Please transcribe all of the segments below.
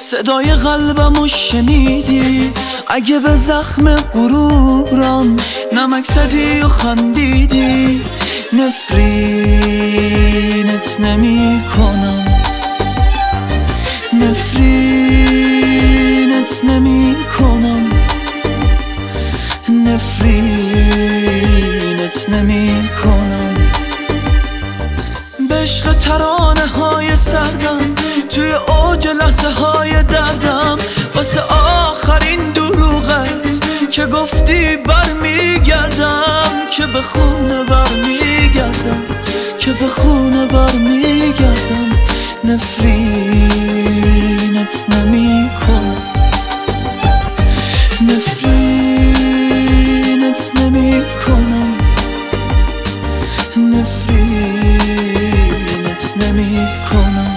صدای قلبمو شنیدی؟ اگه به زخم غرورم نمک زدی و خندیدی، نفرینت نمی کنم، نفرینت نمی کنم، نفرینت نمی کنم. به عشق ترانه های سردم توی اوج لحظه های دردم، واسه آخرین دروغت که گفتی برمیگردم، که به خونه برمیگردم، که به خونه برمیگردم. نفرینت نمی کنم، نفرینت نمی کنم، نفرینت نمی کنم.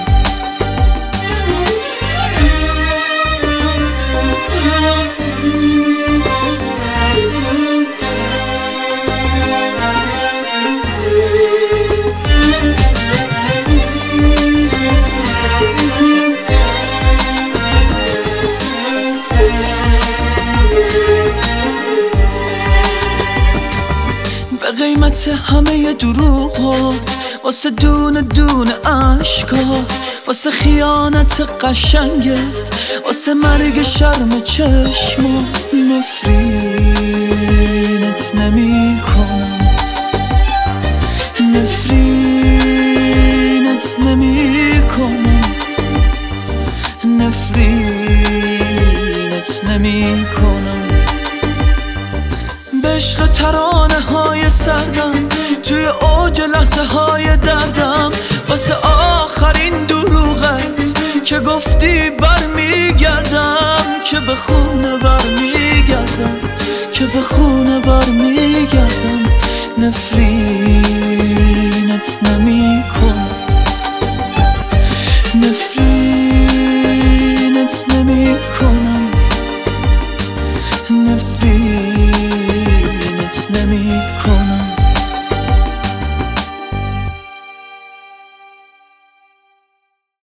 به قیمت همه دروغات، واسه دونه دونه عشقات، واسه خیانت قشنگت، واسه مرگ شرم چشمات، نفرینت نمی کنم، نفرینت نمی کنم، نفرینت نمی کنم. به عشق ترانه های سردم توی اوج لحظه های دردم، واسه آخرین دروغت که گفتی برمیگردم، که به خونه برمیگردم، که به خونه برمیگردم. نفرینت نمی کنم.